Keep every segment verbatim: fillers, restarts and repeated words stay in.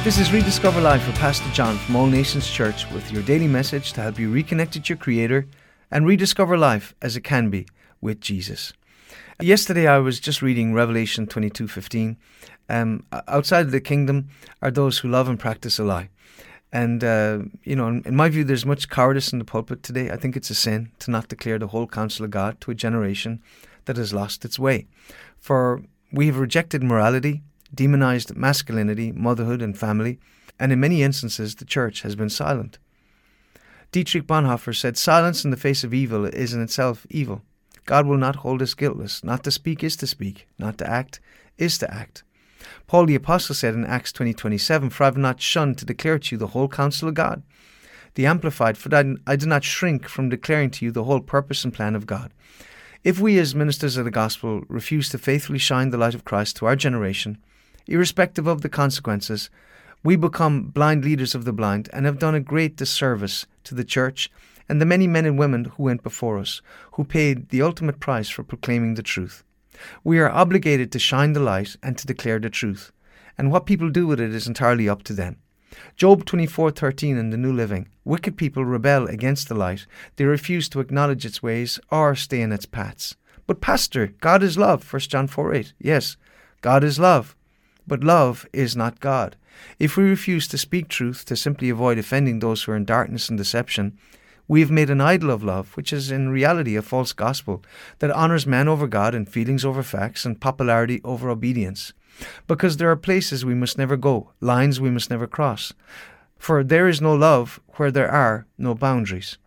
This is Rediscover Life with Pastor John from All Nations Church with your daily message to help you reconnect with your Creator and rediscover life as it can be with Jesus. Yesterday I was just reading Revelation twenty-two fifteen. Um, outside of the kingdom are those who love and practice a lie. And, uh, you know, in, in my view, there's much cowardice in the pulpit today. I think it's a sin to not declare the whole counsel of God to a generation that has lost its way. For we have rejected morality, demonized masculinity, motherhood and family, and in many instances the church has been silent. Dietrich Bonhoeffer said, "Silence in the face of evil is in itself evil. God will not hold us guiltless. Not to speak is to speak. Not to act is to act." Paul the Apostle said in Acts twenty twenty-seven, "For I have not shunned to declare to you the whole counsel of God." The Amplified, "For I do not shrink from declaring to you the whole purpose and plan of God." If we as ministers of the gospel refuse to faithfully shine the light of Christ to our generation, irrespective of the consequences, we become blind leaders of the blind and have done a great disservice to the church and the many men and women who went before us, who paid the ultimate price for proclaiming the truth. We are obligated to shine the light and to declare the truth, and what people do with it is entirely up to them. Job twenty-four thirteen in the New Living, "Wicked people rebel against the light. They refuse to acknowledge its ways or stay in its paths." "But Pastor, God is love," First John four eight. Yes, God is love. But love is not God. If we refuse to speak truth to simply avoid offending those who are in darkness and deception, we have made an idol of love, which is in reality a false gospel that honors man over God and feelings over facts and popularity over obedience. Because there are places we must never go, lines we must never cross. For there is no love where there are no boundaries.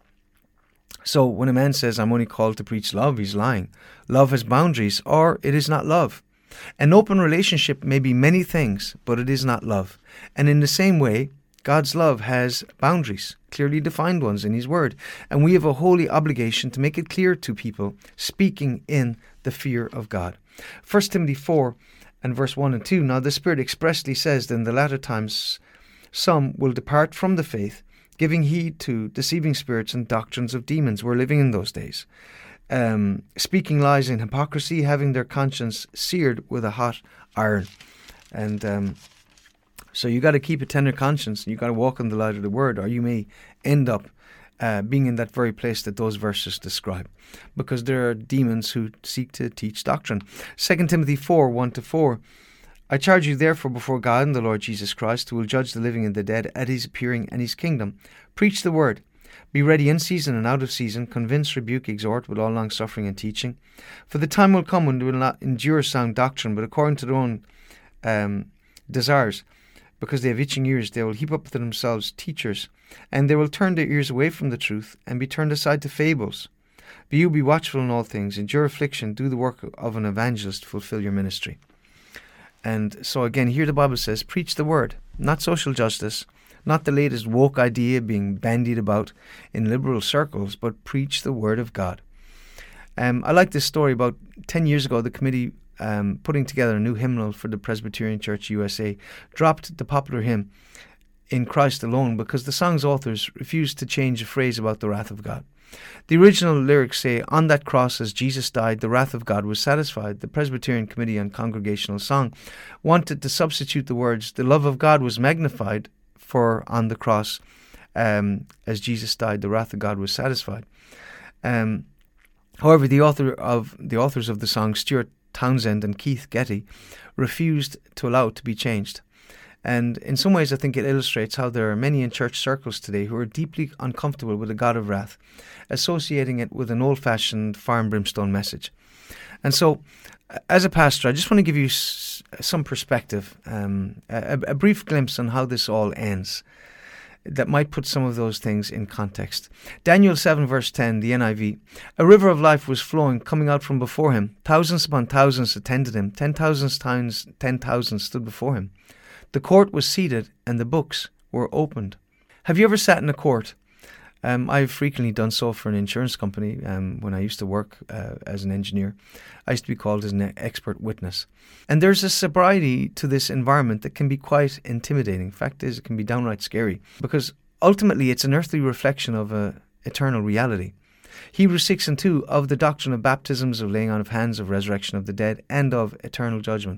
So when a man says, "I'm only called to preach love," he's lying. Love has boundaries, or it is not love. An open relationship may be many things, but it is not love. And in the same way, God's love has boundaries, clearly defined ones in His Word, and we have a holy obligation to make it clear to people, speaking in the fear of God. First Timothy four and verse one and two, "Now the Spirit expressly says that in the latter times some will depart from the faith, giving heed to deceiving spirits and doctrines of demons." We're living in those days. Um, speaking lies in hypocrisy, having their conscience seared with a hot iron. And um, so you got to keep a tender conscience, and you got to walk in the light of the Word, or you may end up uh, being in that very place that those verses describe, because there are demons who seek to teach doctrine. Second Timothy four one to four, "I charge you therefore before God and the Lord Jesus Christ, who will judge the living and the dead at His appearing and His kingdom. Preach the word. Be ready in season and out of season. Convince, rebuke, exhort with all long suffering and teaching. For the time will come when they will not endure sound doctrine, but according to their own um, desires, because they have itching ears, they will heap up to themselves teachers, and they will turn their ears away from the truth and be turned aside to fables. But you be watchful in all things, endure affliction, do the work of an evangelist, fulfill your ministry." And so again, here the Bible says, preach the word, not social justice, not the latest woke idea being bandied about in liberal circles, but preach the word of God. Um, I like this story. About ten years ago, the committee um, putting together a new hymnal for the Presbyterian Church U S A dropped the popular hymn, "In Christ Alone," because the song's authors refused to change a phrase about the wrath of God. The original lyrics say, "On that cross as Jesus died, the wrath of God was satisfied." The Presbyterian Committee on Congregational Song wanted to substitute the words, "The love of God was magnified," for "on the cross um, as Jesus died, the wrath of God was satisfied." Um, however, the author of the authors of the song, Stuart Townsend and Keith Getty, refused to allow it to be changed. And in some ways, I think it illustrates how there are many in church circles today who are deeply uncomfortable with the God of wrath, associating it with an old-fashioned fire and brimstone message. And so, as a pastor, I just want to give you s- some perspective, um, a, a brief glimpse on how this all ends that might put some of those things in context. Daniel seven verse ten, the N I V, "A river of life was flowing, coming out from before him. Thousands upon thousands attended him. Ten thousands times ten thousands stood before him. The court was seated and the books were opened." Have you ever sat in a court? Um, I've frequently done so for an insurance company um, when I used to work uh, as an engineer. I used to be called as an expert witness. And there's a sobriety to this environment that can be quite intimidating. Fact is, it can be downright scary, because ultimately it's an earthly reflection of an eternal reality. Hebrews six and two, of the doctrine of baptisms, of laying on of hands, of resurrection of the dead, and of eternal judgment.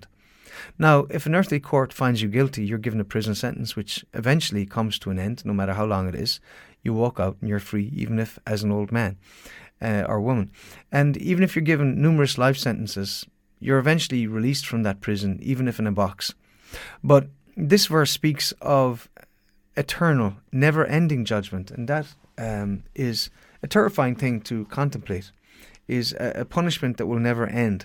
Now, if an earthly court finds you guilty, you're given a prison sentence which eventually comes to an end, no matter how long it is. You walk out and you're free, even if as an old man uh, or woman. And even if you're given numerous life sentences, you're eventually released from that prison, even if in a box. But this verse speaks of eternal, never-ending judgment, and that um, is a terrifying thing to contemplate, is a, a punishment that will never end.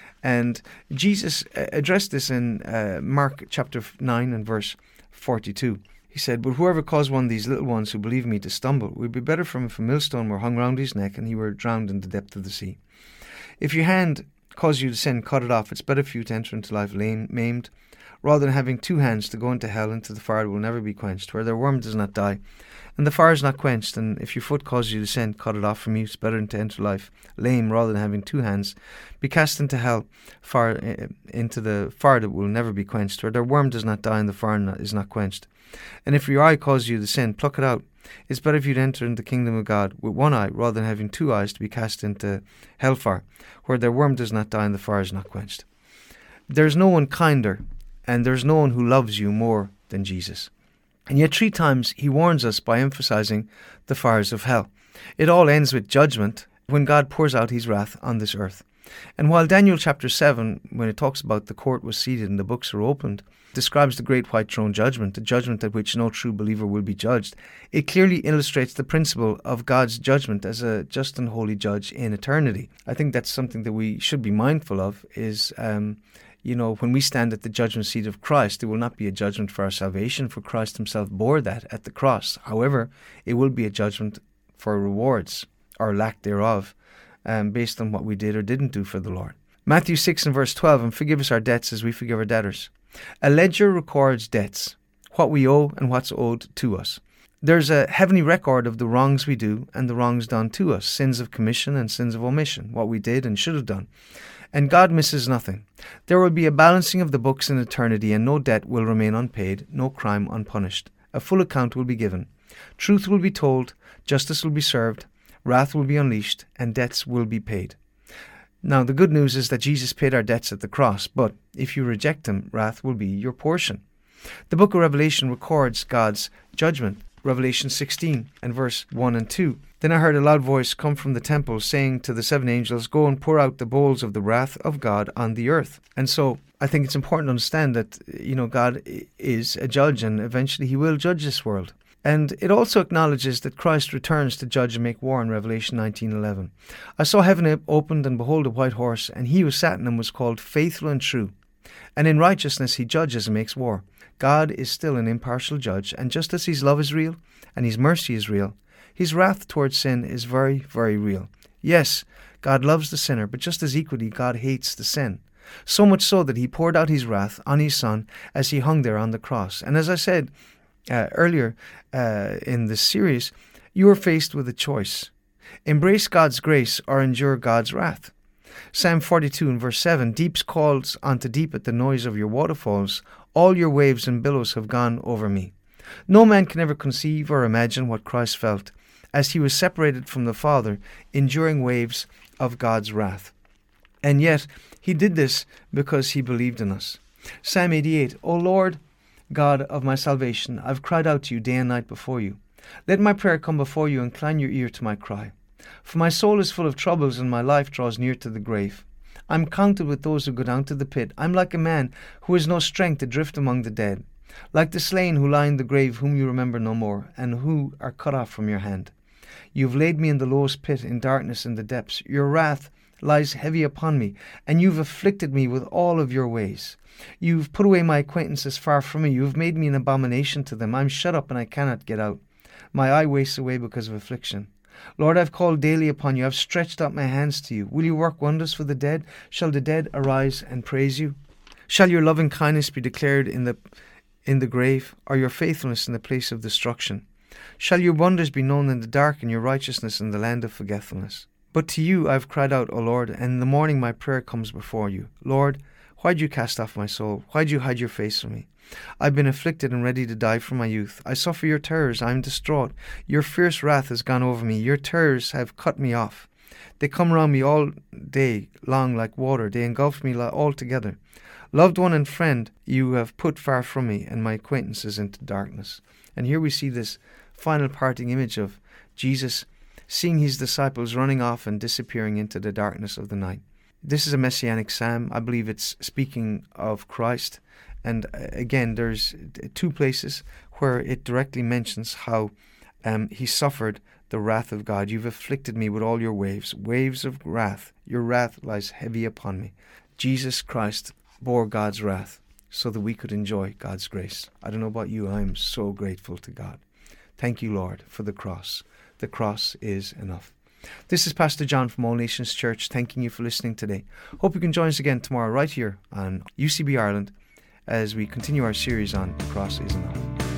And Jesus addressed this in uh, Mark chapter nine and verse forty-two. He said, "But whoever caused one of these little ones who believe me to stumble, it would be better for him if a millstone were hung round his neck and he were drowned in the depth of the sea." If your hand causes you to sin, cut it off. It's better for you to enter into life lame, maimed, rather than having two hands to go into hell, into the fire that will never be quenched, where their worm does not die, and the fire is not quenched. And if your foot causes you to sin, cut it off from you. It's better to enter life lame, rather than having two hands, be cast into hell, fire, into the fire that will never be quenched, where their worm does not die, and the fire is not quenched. And if your eye causes you to sin, pluck it out. It's better if you'd enter into the kingdom of God with one eye, rather than having two eyes to be cast into hellfire, where their worm does not die and the fire is not quenched. There's no one kinder, and there's no one who loves you more than Jesus. And yet three times he warns us by emphasizing the fires of hell. It all ends with judgment, when God pours out his wrath on this earth. And while Daniel chapter seven, when it talks about the court was seated and the books are opened, describes the great white throne judgment, the judgment at which no true believer will be judged, it clearly illustrates the principle of God's judgment as a just and holy judge in eternity. I think that's something that we should be mindful of, is, um, you know, when we stand at the judgment seat of Christ, there will not be a judgment for our salvation, for Christ himself bore that at the cross. However, it will be a judgment for rewards, or lack thereof, um, based on what we did or didn't do for the Lord. Matthew six and verse twelve, "And forgive us our debts as we forgive our debtors." A ledger records debts, what we owe and what's owed to us. There's a heavenly record of the wrongs we do and the wrongs done to us, sins of commission and sins of omission, what we did and should have done. And God misses nothing. There will be a balancing of the books in eternity, and no debt will remain unpaid, no crime unpunished. A full account will be given. Truth will be told, justice will be served, wrath will be unleashed, and debts will be paid. Now, the good news is that Jesus paid our debts at the cross, but if you reject him, wrath will be your portion. The book of Revelation records God's judgment. Revelation sixteen and verse one and two. "Then I heard a loud voice come from the temple, saying to the seven angels, 'Go and pour out the bowls of the wrath of God on the earth.'" And so I think it's important to understand that, you know, God is a judge, and eventually he will judge this world. And it also acknowledges that Christ returns to judge and make war in Revelation nineteen eleven. "I saw heaven opened, and behold a white horse, and he who sat in him was called Faithful and True. And in righteousness he judges and makes war." God is still an impartial judge, and just as his love is real and his mercy is real, his wrath towards sin is very, very real. Yes, God loves the sinner, but just as equally God hates the sin. So much so that he poured out his wrath on his son as he hung there on the cross. And as I said uh, earlier uh, in this series, you are faced with a choice. Embrace God's grace or endure God's wrath. Psalm forty-two and verse seven, "Deeps calls unto deep at the noise of your waterfalls. All your waves and billows have gone over me." No man can ever conceive or imagine what Christ felt as he was separated from the Father, enduring waves of God's wrath. And yet, he did this because he believed in us. Psalm eighty-eight, "O Lord, God of my salvation, I've cried out to you day and night before you. Let my prayer come before you, and incline your ear to my cry. For my soul is full of troubles, and my life draws near to the grave. I'm counted with those who go down to the pit. I'm like a man who has no strength to drift among the dead, like the slain who lie in the grave, whom you remember no more, and who are cut off from your hand. You've laid me in the lowest pit, in darkness in the depths. Your wrath lies heavy upon me, and you've afflicted me with all of your ways. You've put away my acquaintances far from me. You've made me an abomination to them. I'm shut up, and I cannot get out. My eye wastes away because of affliction. Lord, I've called daily upon you. I've stretched out my hands to you. Will you work wonders for the dead? Shall the dead arise and praise you? Shall your loving kindness be declared in the in the grave, or your faithfulness in the place of destruction? Shall your wonders be known in the dark, and your righteousness in the land of forgetfulness? But to you I have cried out, O Lord, and in the morning my prayer comes before you. Lord, why do you cast off my soul? Why do you hide your face from me? I've been afflicted and ready to die from my youth. I suffer your terrors. I am distraught. Your fierce wrath has gone over me. Your terrors have cut me off. They come round me all day long like water. They engulf me altogether. Loved one and friend, you have put far from me, and my acquaintances into darkness. And here we see this final parting image of Jesus seeing his disciples running off and disappearing into the darkness of the night. This is a messianic psalm. I believe it's speaking of Christ. And again, there's two places where it directly mentions how um, he suffered the wrath of God. You've afflicted me with all your waves, waves of wrath. Your wrath lies heavy upon me. Jesus Christ bore God's wrath so that we could enjoy God's grace. I don't know about you, I am so grateful to God. Thank you, Lord, for the cross. The cross is enough. This is Pastor John from All Nations Church, thanking you for listening today. Hope you can join us again tomorrow right here on U C B Ireland as we continue our series on The Cross is Enough.